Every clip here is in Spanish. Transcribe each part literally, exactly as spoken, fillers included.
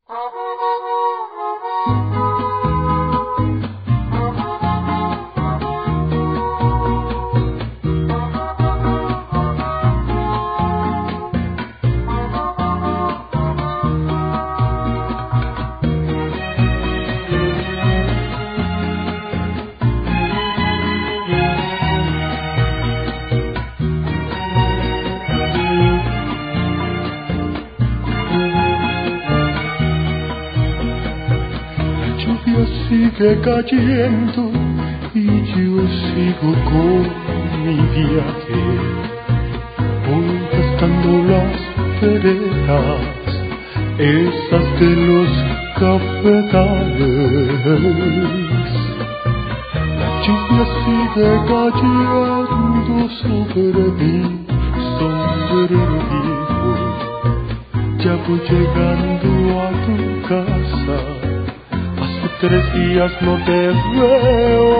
Sigue cayendo y yo sigo con mi viaje, voy gastando las veredas, esas de los cafetales. La lluvia sigue cayendo sobre mi sombrero viejo, ya voy llegando a tu casa. Tres días no te veo.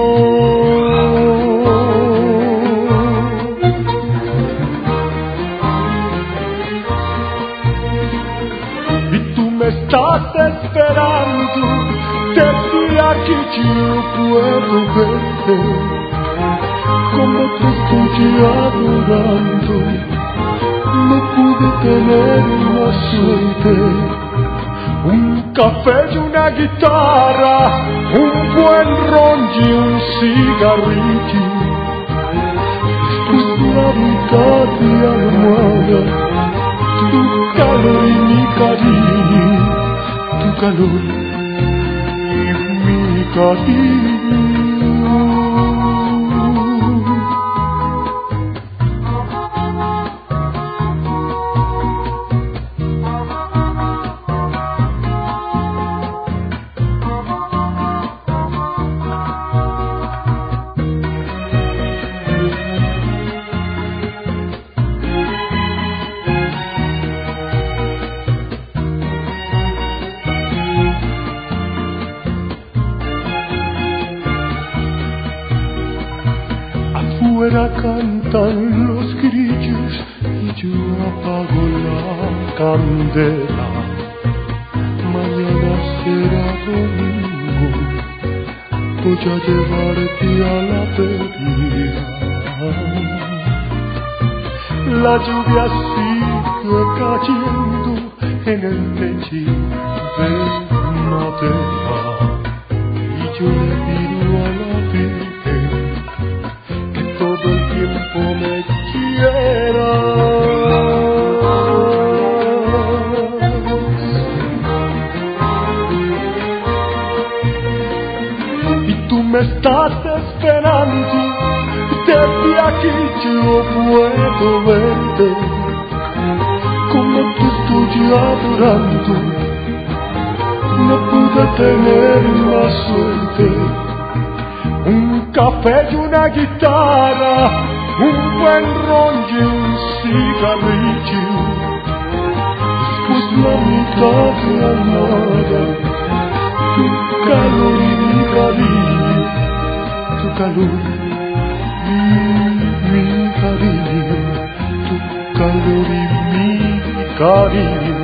Y tú me estás esperando, desde aquí yo puedo verte, como te estoy adorando, no pude tener más suerte. Un café y una guitarra, un buen ron y un cigarrillo, después la mitad de almohada, tu calor y mi cariño, tu calor y mi cariño. Afuera cantan los grillos y yo apago la candela. Mañana será domingo, voy a llevarte a la feria. La lluvia sigue cayendo en el techo de madera y yo le pido a la Virgen todo el tiempo me quiera. Y tú me estás esperando, desde aquí yo puedo verte, como te estoy adorando, no pude tener más suerte. Un café y una guitarra, un buen ron y un cigarrillo, después la mitad de la nada, tu calor y mi cariño, tu calor y mi cariño, tu calor y mi cariño.